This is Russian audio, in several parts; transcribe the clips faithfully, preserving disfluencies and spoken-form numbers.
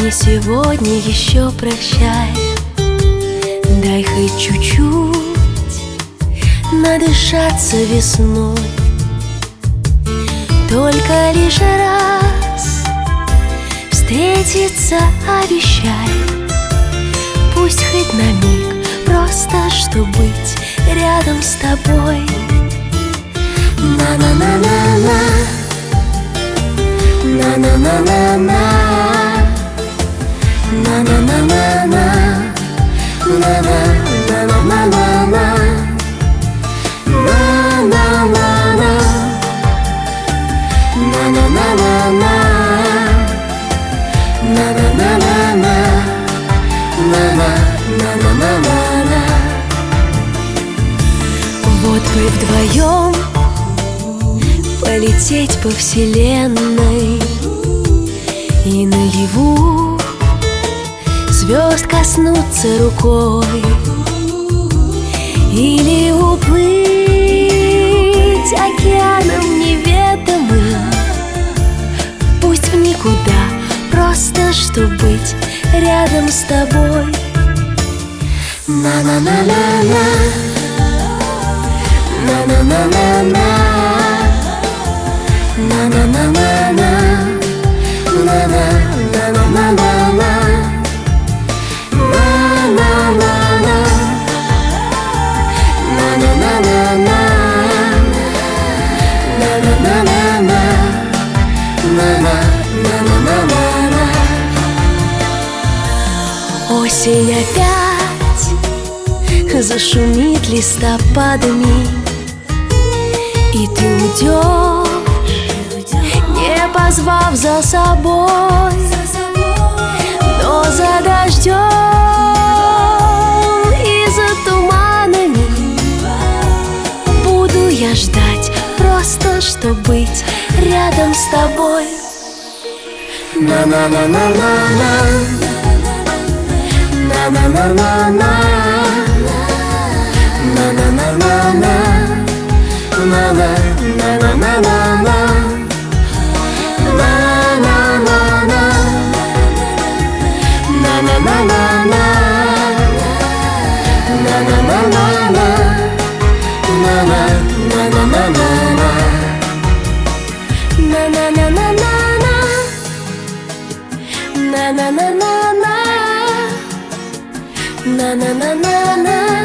Не сегодня еще прощай. Дай хоть чуть-чуть надышаться весной. Только лишь раз встретиться обещай. Пусть хоть на миг, просто чтоб быть рядом с тобой. На-на-на-на-на, на-на-на-на-на, на-на-на-на-на, на-на-на-на-на-на, на-на-на-на, на-на-на-на-на, на-на-на-на-на. Вот бы вдвоем полететь по вселенной и наяву звезд коснуться рукой, или уплыть океаном неведомым, пусть в никуда, просто чтоб быть рядом с тобой. На-на-на-на-на, на-на-на-на-на, на-на-на-на-на, на-на-на-на-на-на, осень опять зашумит листопадами, и ты уйдешь, не позвав за собой. Но за дождем и за туманами буду я ждать, просто чтоб быть рядом с тобой. На-на-на-на-на-на, на-на-на-на-на, на-на-на-на-на, на-на-на-на-на-на,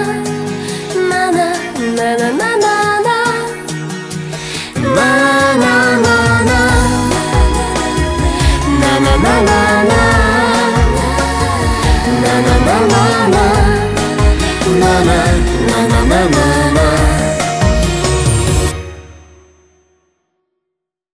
на-на-на-на-на.